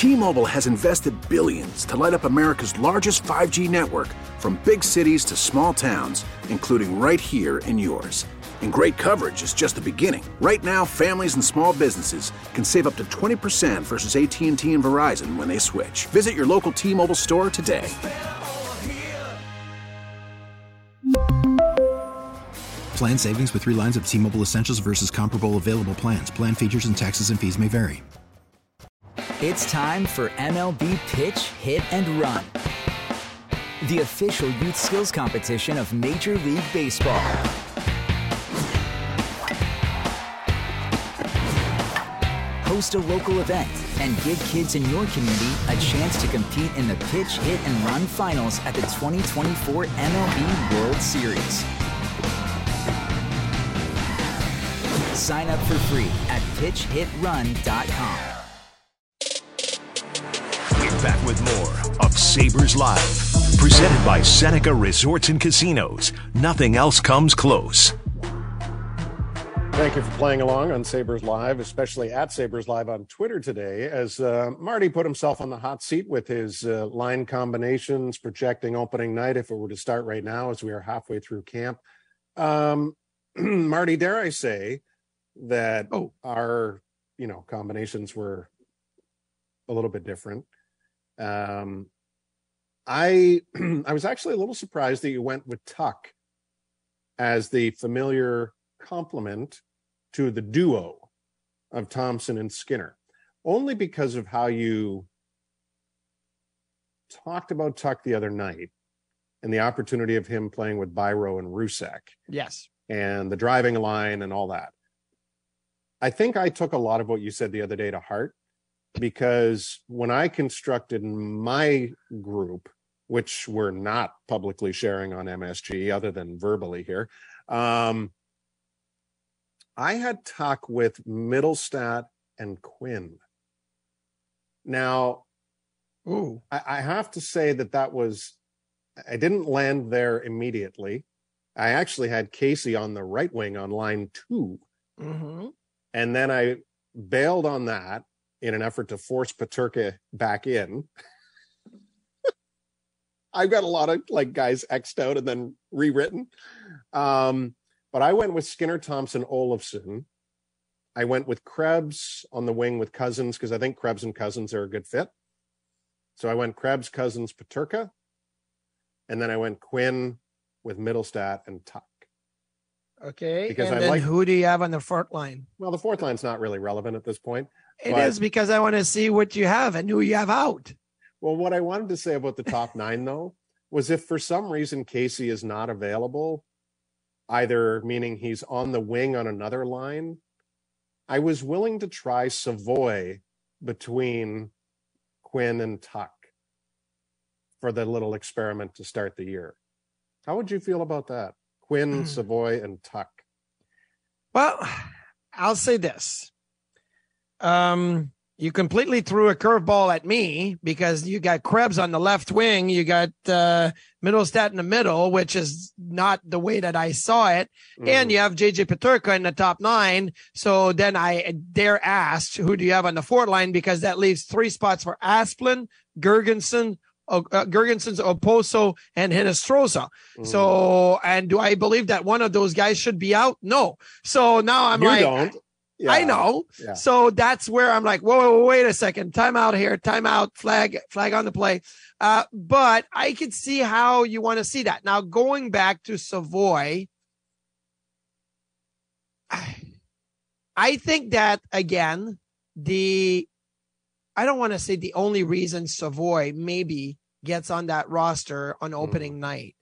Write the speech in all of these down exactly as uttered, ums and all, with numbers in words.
T-Mobile has invested billions to light up America's largest five G network, from big cities to small towns, including right here in yours. And great coverage is just the beginning. Right now, families and small businesses can save up to twenty percent versus A T and T and Verizon when they switch. Visit your local T-Mobile store today. Plan savings with three lines of T-Mobile Essentials versus comparable available plans. Plan features and taxes and fees may vary. It's time for M L B Pitch, Hit, and Run, the official youth skills competition of Major League Baseball. Host a local event and give kids in your community a chance to compete in the Pitch, Hit, and Run finals at the twenty twenty-four M L B World Series. Sign up for free at pitch hit run dot com. We're back with more of Sabres Live, presented by Seneca Resorts and Casinos. Nothing else comes close. Thank you for playing along on Sabres Live, especially at Sabres Live on Twitter today, as uh, Marty put himself on the hot seat with his uh, line combinations, projecting opening night if it were to start right now as we are halfway through camp. Um, Marty, dare I say that oh. our, you know, combinations were a little bit different. Um, I I was actually a little surprised that you went with Tuck as the familiar complement to the duo of Thompson and Skinner, only because of how you talked about Tuck the other night and the opportunity of him playing with Byro and Rusek. Yes. And the driving line and all that. I think I took a lot of what you said the other day to heart, because when I constructed my group, which we're not publicly sharing on M S G other than verbally here, um, I had Tuck with Middlestat and Quinn. Now, Ooh. I, I have to say that that was, I didn't land there immediately. I actually had Casey on the right wing on line two. Mm-hmm. And then I bailed on that in an effort to force Peterka back in. I've got a lot of like guys X'd out and then rewritten. Um, but I went with Skinner, Thompson, Olofsson. I went with Krebs on the wing with Cousins, because I think Krebs and Cousins are a good fit. So I went Krebs, Cousins, Peterka. And then I went Quinn with Middlestat and Tuck. Okay. Because and I then like, who do you have on the fourth line? Well, the fourth line's not really relevant at this point. It but, is, because I want to see what you have and who you have out. Well, what I wanted to say about the top nine, though, was if for some reason Casey is not available, either meaning he's on the wing on another line, I was willing to try Savoy between Quinn and Tuck for the little experiment to start the year. How would you feel about that? Quinn, Savoy, and Tuck. Well, I'll say this. Um, you completely threw a curveball at me, because you got Krebs on the left wing. You got uh, Middlestat in the middle, which is not the way that I saw it. Mm. And you have J J Peterka in the top nine. So then I dare ask, who do you have on the fourth line? Because that leaves three spots for Asplund, Gergensen, Uh, Gergensen's Oposo, and Hinestroza. Mm. So, and do I believe that one of those guys should be out? No. So now I'm you like, don't. Yeah. I know. Yeah. So that's where I'm like, whoa, whoa, whoa, wait a second. Time out here. Time out. Flag, flag on the play. Uh, but I could see how you want to see that. Now, going back to Savoy, I, I think that, again, the, I don't want to say the only reason Savoy maybe gets on that roster on opening mm. night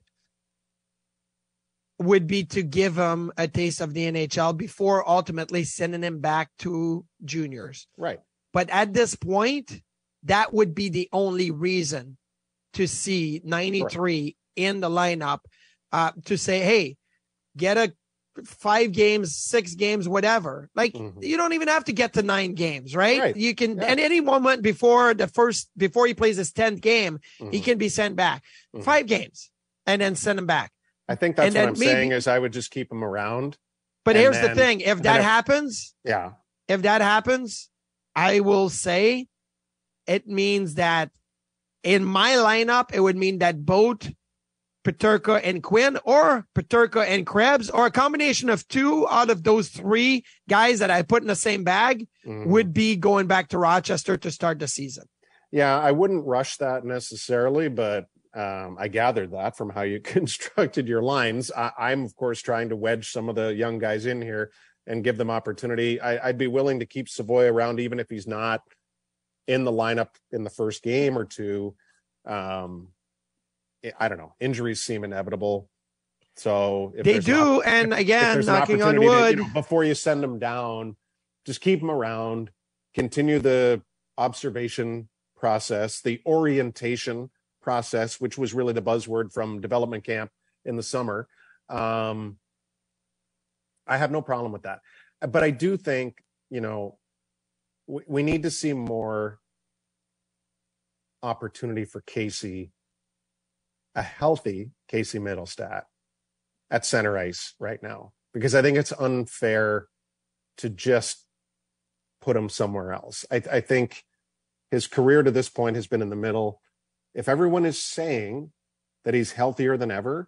would be to give him a taste of the N H L before ultimately sending him back to juniors. Right. But at this point, that would be the only reason to see ninety-three right. in the lineup, uh, to say, hey, get a five games, six games, whatever. Like mm-hmm. you don't even have to get to nine games, right? right. You can, yeah. at any moment before the first, before he plays his tenth game, mm-hmm. he can be sent back mm-hmm. five games and then send him back. I think that's and what I'm maybe, saying is I would just keep him around. But here's then, the thing. If that if, happens, yeah, if that happens, I will say it means that in my lineup, it would mean that both Peterka and Quinn, or Peterka and Krebs, or a combination of two out of those three guys that I put in the same bag mm. would be going back to Rochester to start the season. Yeah, I wouldn't rush that necessarily, but um, I gathered that from how you constructed your lines. I, I'm, of course, trying to wedge some of the young guys in here and give them opportunity. I, I'd be willing to keep Savoy around, even if he's not in the lineup in the first game or two. Um, I don't know. Injuries seem inevitable. So if they do. An, and if, again, if knocking on wood, to, you know, before you send them down, just keep them around, continue the observation process, the orientation process, which was really the buzzword from development camp in the summer. Um, I have no problem with that. But I do think, you know, we, we need to see more opportunity for Casey, a healthy Casey Mittelstadt at center ice right now, because I think it's unfair to just put him somewhere else. I, I think his career to this point has been in the middle. If everyone is saying that he's healthier than ever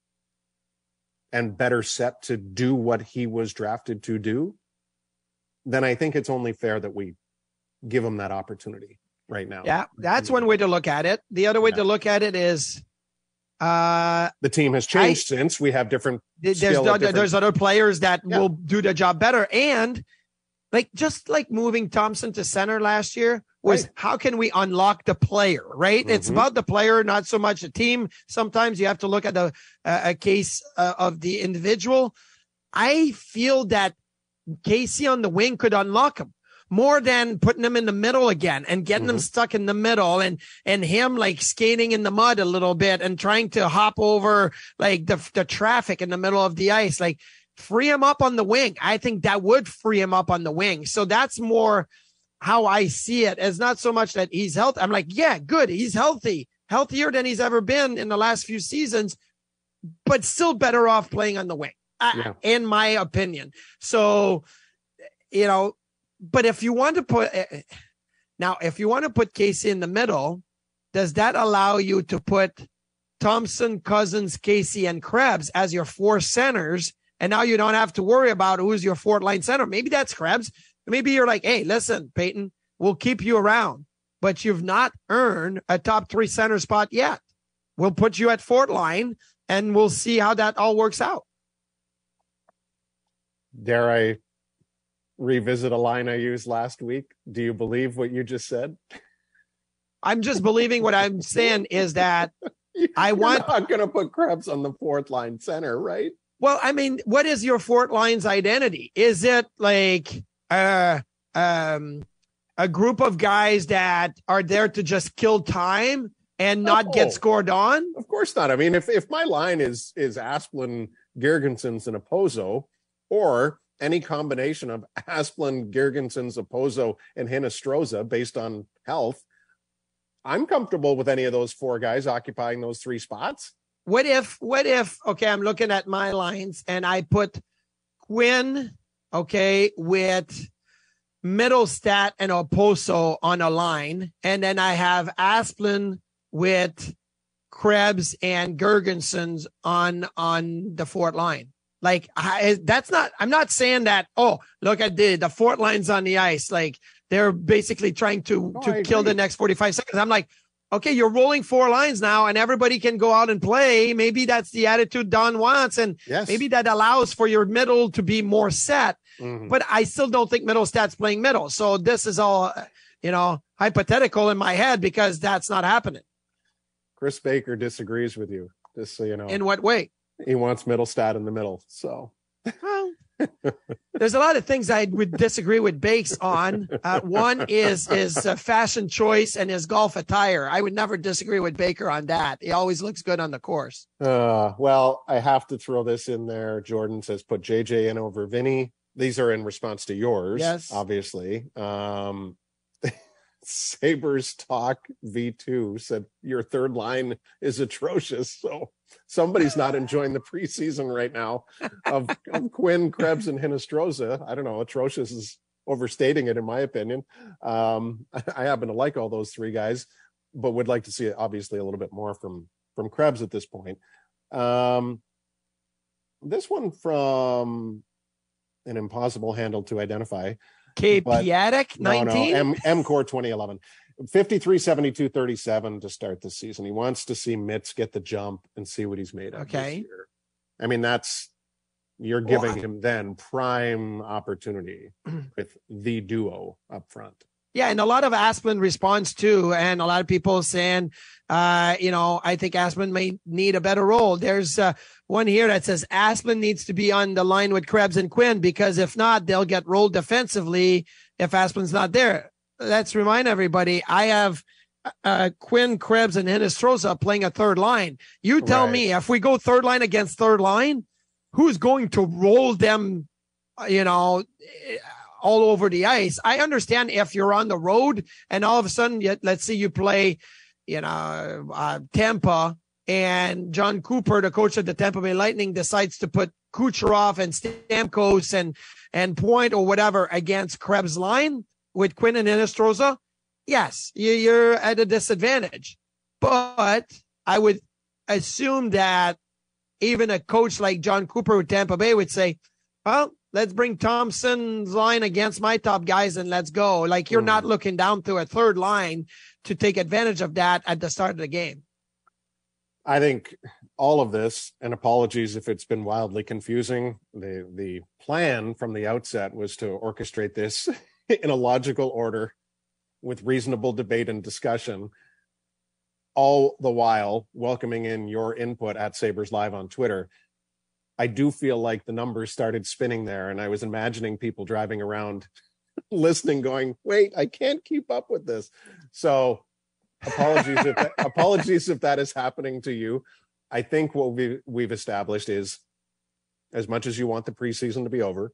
and better set to do what he was drafted to do, then I think it's only fair that we give him that opportunity right now. Yeah, that's one way to look at it. The other way yeah. to look at it is uh, the team has changed I, since we have different. There's, different, there's other players that yeah. will do the job better. And like, just like moving Thompson to center last year was right. how can we unlock the player, right? Mm-hmm. It's about the player, not so much the team. Sometimes you have to look at the uh, a case uh, of the individual. I feel that Casey on the wing could unlock him more than putting him in the middle again and getting mm-hmm. him stuck in the middle and, and him like skating in the mud a little bit and trying to hop over like the, the traffic in the middle of the ice. Like, free him up on the wing. I think that would free him up on the wing. So that's more how I see it. It's not so much that he's healthy. I'm like, yeah, good. He's healthy, healthier than he's ever been in the last few seasons, but still better off playing on the wing, yeah. I, in my opinion. So, you know, but if you want to put now, if you want to put Casey in the middle, does that allow you to put Thompson, Cousins, Casey, and Krebs as your four centers? And now you don't have to worry about who's your fourth line center. Maybe that's Krebs. Maybe you're like, hey, listen, Peyton, we'll keep you around, but you've not earned a top three center spot yet. We'll put you at fourth line and we'll see how that all works out. Dare I revisit a line I used last week? Do you believe what you just said? I'm just believing what I'm saying is that I You're want. not going to put Krebs on the fourth line center, right? Well, I mean, what is your fourth line's identity? Is it like uh, um, a group of guys that are there to just kill time and not no, get scored on? Of course not. I mean, if, if my line is is Asplund, Girgensons, and Opozo, or any combination of Asplund, Girgensons, Opozo, and Hinostroza based on health, I'm comfortable with any of those four guys occupying those three spots. What if, what if, okay, I'm looking at my lines and I put Quinn, okay, with Mittelstadt and Oposo on a line. And then I have Asplund with Krebs and Girgensons on, on the fourth line. Like, I, that's not, I'm not saying that, oh, look at the, the fourth line's on the ice. Like, they're basically trying to, oh, to kill the next forty-five seconds. I'm like, okay, you're rolling four lines now and everybody can go out and play. Maybe that's the attitude Don wants. And yes. maybe that allows for your middle to be more set, mm-hmm. but I still don't think Mittelstadt's playing middle. So this is all, you know, hypothetical in my head because that's not happening. Chris Baker disagrees with you, just so you know. In what way? He wants Mittelstadt in the middle. So, well, there's a lot of things I would disagree with Bakes on. Uh, one is his uh, fashion choice and his golf attire. I would never disagree with Baker on that. He always looks good on the course. Uh, well, I have to throw this in there. Jordan says, put J J in over Vinny. These are in response to yours, yes. obviously. Um, Sabres Talk V two said your third line is atrocious. So somebody's not enjoying the preseason right now of, of Quinn, Krebs, and Hinostroza. I don't know. Atrocious is overstating it, in my opinion. Um, I happen to like all those three guys, but would like to see obviously a little bit more from from Krebs at this point. Um, this one from an impossible handle to identify. K. Piatek, nineteen? No, no, M, M-Core twenty eleven. fifty-three, seventy-two, thirty-seven to start the season. He wants to see Mitz get the jump and see what he's made of okay. this year. I mean, that's, you're giving well, him then prime opportunity with the duo up front. Yeah, and a lot of Asplund response too, and a lot of people saying, uh, you know, I think Asplund may need a better role. There's uh, one here that says Asplund needs to be on the line with Krebs and Quinn, because if not, they'll get rolled defensively if Asplund's not there. Let's remind everybody, I have uh, Quinn, Krebs, and Hinostroza playing a third line. You tell right. me, if we go third line against third line, who's going to roll them, you know, all over the ice? I understand if you're on the road and all of a sudden, you, let's say you play, you know, uh, Tampa, and John Cooper, the coach of the Tampa Bay Lightning, decides to put Kucherov and Stamkos and, and Point or whatever against Krebs' line with Quinn and Hinostroza. Yes, you, you're at a disadvantage, but I would assume that even a coach like John Cooper with Tampa Bay would say, well, let's bring Thompson's line against my top guys and let's go. Like, you're mm. not looking down to a third line to take advantage of that at the start of the game. I think all of this, and apologies if it's been wildly confusing, the, the plan from the outset was to orchestrate this in a logical order with reasonable debate and discussion, all the while welcoming in your input at Sabres Live on Twitter. I do feel like the numbers started spinning there, and I was imagining people driving around listening going, wait, I can't keep up with this. So apologies if that, apologies if that is happening to you. I think what we, we've established is, as much as you want the preseason to be over,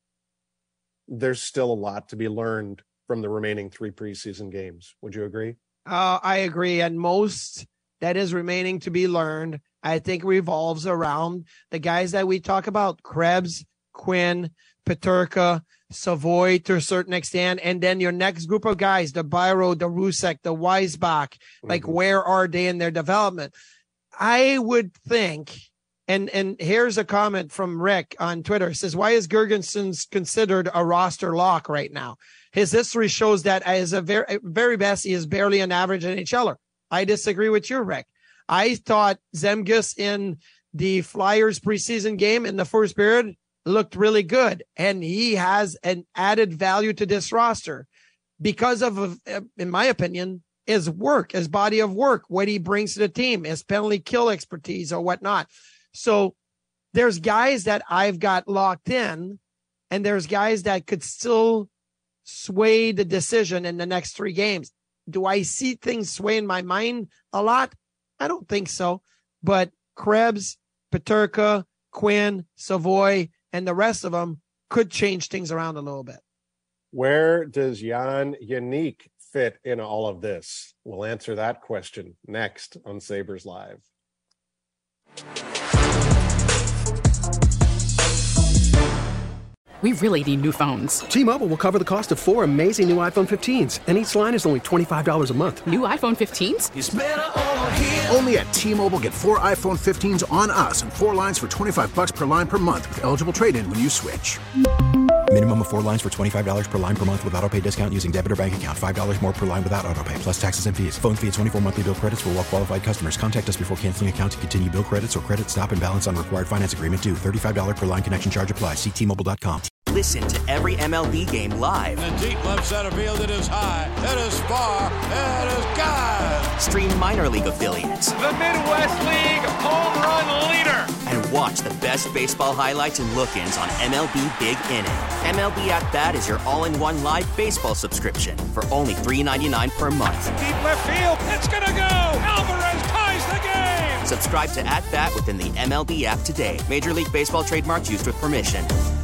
there's still a lot to be learned from the remaining three preseason games. Would you agree? Uh, I agree. And most that is remaining to be learned, I think, revolves around the guys that we talk about: Krebs, Quinn, Peterka, Savoy to a certain extent. And then your next group of guys, the Byro, the Rusek, the Weisbach, mm-hmm. like, where are they in their development? I would think, and, and here's a comment from Rick on Twitter. It says, why is Girgensons considered a roster lock right now? His history shows that as a very, very best, he is barely an average NHLer. I disagree with you, Rick. I thought Zemgus in the Flyers preseason game in the first period looked really good, and he has an added value to this roster because of, in my opinion, his work, his body of work, what he brings to the team, his penalty kill expertise or whatnot. So there's guys that I've got locked in, and there's guys that could still sway the decision in the next three games. Do I see things sway in my mind a lot? I don't think so. But Krebs, Peterka, Quinn, Savoy, and the rest of them could change things around a little bit. Where does Jan Jeník fit in all of this? We'll answer that question next on Sabres Live. We really need new phones. T-Mobile will cover the cost of four amazing new iPhone fifteens, and each line is only twenty-five dollars a month. New iPhone fifteens? It's better over here. Only at T-Mobile, get four iPhone fifteens on us and four lines for twenty-five dollars per line per month with eligible trade-in when you switch. Minimum of four lines for twenty-five dollars per line per month with autopay discount using debit or bank account. five dollars more per line without autopay, plus taxes and fees. Phone fee at twenty-four monthly bill credits for well-qualified customers. Contact us before canceling account to continue bill credits or credit stop and balance on required finance agreement due. thirty-five dollars per line connection charge applies. See T Mobile dot com. Listen to every M L B game live. In the deep left center field, it is high, it is far, it is gone. Stream minor league affiliates. The Midwest League home run leader. And watch the best baseball highlights and look-ins on M L B Big Inning. M L B At Bat is your all-in-one live baseball subscription for only three dollars and ninety-nine cents per month. Deep left field, it's gonna go. Alvarez ties the game. Subscribe to At Bat within the M L B app today. Major League Baseball trademarks used with permission.